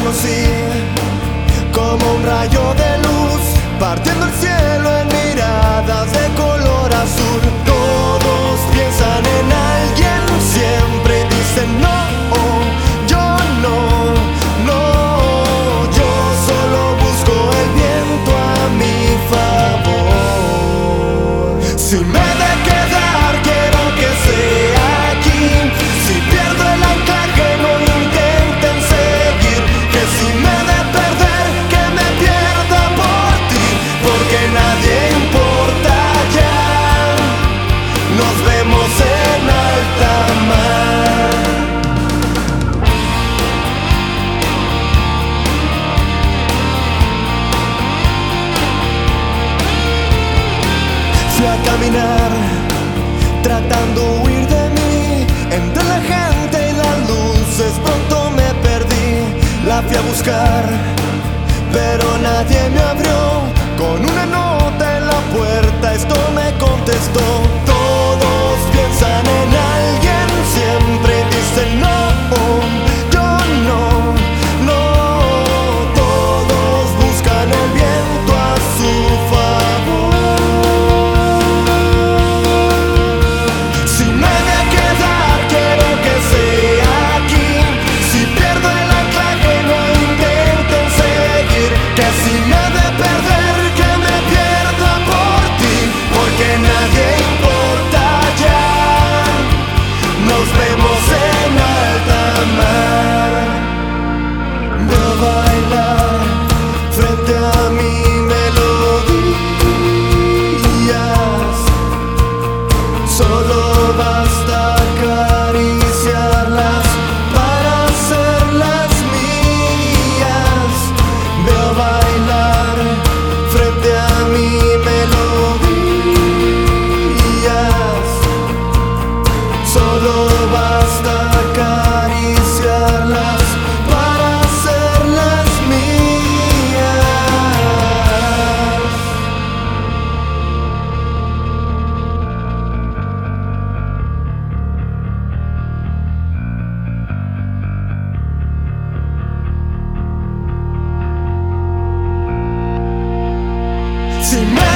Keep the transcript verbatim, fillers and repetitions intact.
conocí como un rayo de luz, partiendo el cielo en miradas de color azul. Todos piensan en alguien, siempre dicen no, yo no, no. Yo solo busco el viento a mi favor. Si me he de quedar, quiero que sea aquí. Si pierdo el anclaje, no intenten seguir. Que si me he de perder, que me pierda por ti, porque nadie importa ya. Nos vemos en alta mar. Fui a caminar, tratando huir de mí. Entre la gente y las luces pronto me perdí. La fui a buscar, pero nadie me abrió. Con una nota en la puerta esto me contestó: todos piensan en alguien, siempre dicen no, yo no, no. Todos buscan el viento a su favor. Si me he de quedar, quiero que sea aquí. Si pierdo el anclaje, no intenten seguir. Que si me he de perder, que me pierda por ti, porque nadie importa ya. Nos vemos en alta mar. Veo bailar frente a mí melodías. Solo basta acariciarlas para hacerlas mías. Veo bailar frente a mí melodías. Solo basta acariciarlas para hacerlas mías. Si me